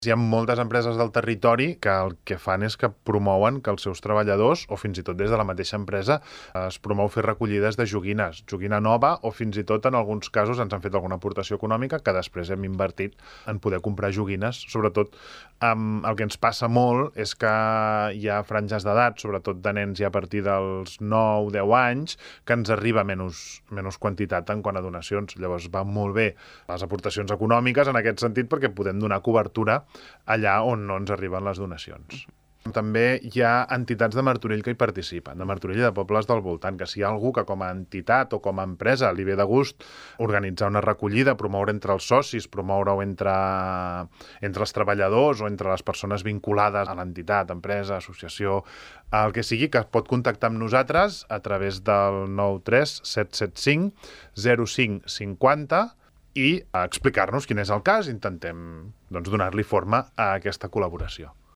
Hi ha moltes empreses del territori que el que fan és que promouen que els seus treballadors, o fins i tot des de la mateixa empresa, es promou fer recollides de joguines, joguina nova, o fins i tot en alguns casos ens han fet alguna aportació econòmica que després hem invertit en poder comprar joguines. Sobretot el que ens passa molt és que hi ha franges d'edat, sobretot de nens ja a partir dels 9-10 anys, que ens arriba menys quantitat en quant a donacions. Llavors va molt bé les aportacions econòmiques en aquest sentit perquè podem donar cobertura allà on no ens arriben les donacions. També hi ha entitats de Martorell que hi participen, de Martorell i de pobles del voltant, que si hi ha algú que com a entitat o com a empresa li ve de gust organitzar una recollida, promoure entre els socis, promoure-ho entre els treballadors o entre les persones vinculades a l'entitat, empresa, associació, el que sigui, que pot contactar amb nosaltres a través del 93 775 0550 i explicar-nos quin és el cas, intentem donar-li forma a aquesta col·laboració.